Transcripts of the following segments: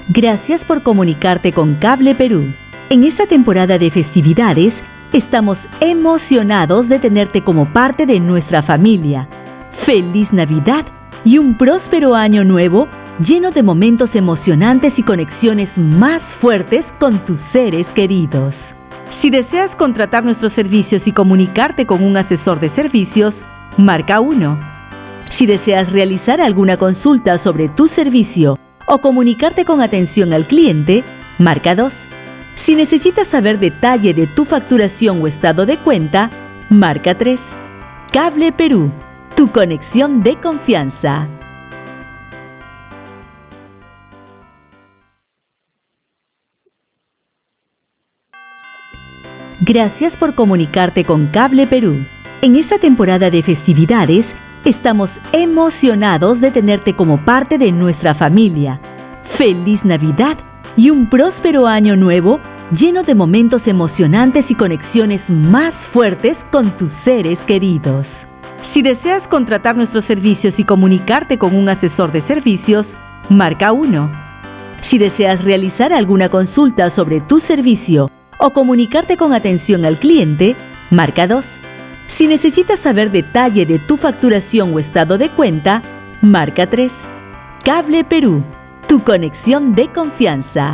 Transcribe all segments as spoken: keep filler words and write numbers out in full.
Gracias por comunicarte con Cable Perú. En esta temporada de festividades, estamos emocionados de tenerte como parte de nuestra familia. ¡Feliz Navidad y un próspero año nuevo lleno de momentos emocionantes y conexiones más fuertes con tus seres queridos! Si deseas contratar nuestros servicios y comunicarte con un asesor de servicios, marca uno. Si deseas realizar alguna consulta sobre tu servicio o comunicarte con atención al cliente, marca dos. Si necesitas saber detalle de tu facturación o estado de cuenta, marca tres. Cable Perú, tu conexión de confianza. Gracias por comunicarte con Cable Perú. En esta temporada de festividades, estamos emocionados de tenerte como parte de nuestra familia. ¡Feliz Navidad y un próspero año nuevo lleno de momentos emocionantes y conexiones más fuertes con tus seres queridos! Si deseas contratar nuestros servicios y comunicarte con un asesor de servicios, marca uno. Si deseas realizar alguna consulta sobre tu servicio o comunicarte con atención al cliente, marca dos. Si necesitas saber detalle de tu facturación o estado de cuenta, marca tres. Cable Perú, tu conexión de confianza.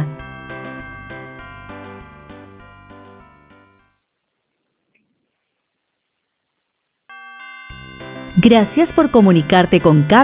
Gracias por comunicarte con Cable